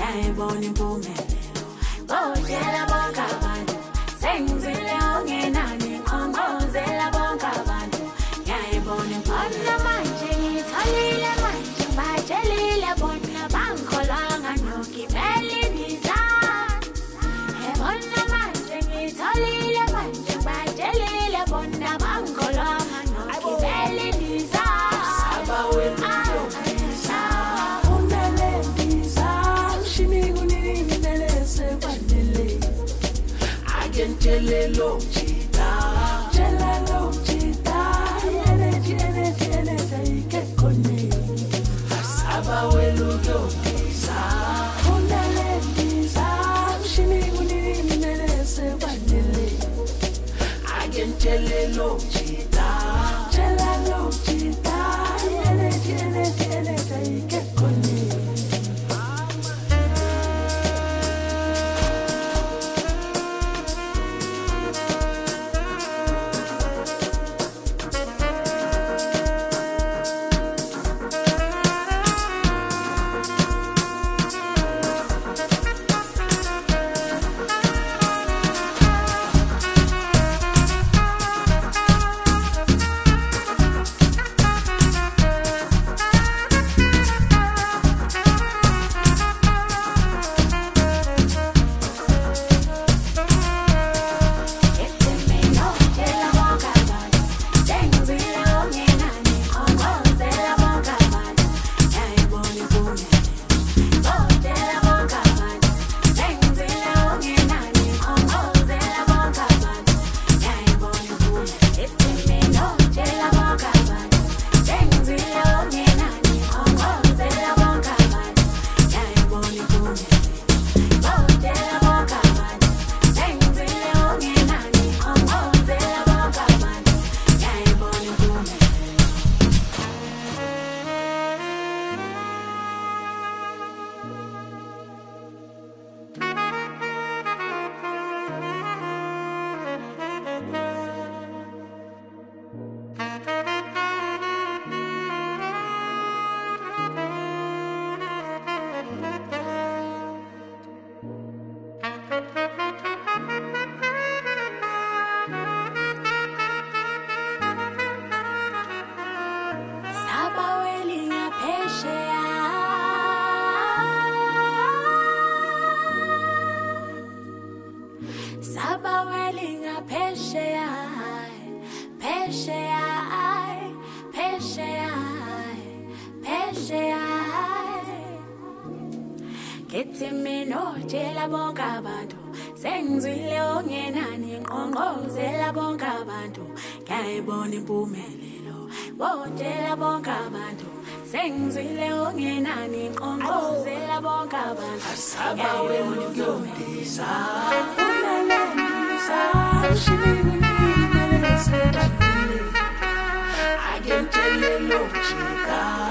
ngiyayibona impumelelo. Botshela bonke abantu sengizile ongenani ngiqhongqozela bonke abantu ngiyayibona impumelelo. Manje ngitholile manje batshelile bona bangikholanga nogibela indiza. Ebona manje ngitholile manje batshelile bona bangikholanga nogibela indiza. Saba wena Jelelo chita, energy, get kone. Asaba welu yokisa, unale kisa, shini uni melese wanele. Again jelelo chita, energy, get kone. Tshela bonke abantu sengizile ongenani ngiqhongqozela bonke abantu ngiyayibona impumelelo. Botshela bonke abantu sengizile ongenani ngiqhongqozela bonke abantu asaba wena ukuyondisa unale ndiza ushini melese wanele. Again jelelo chika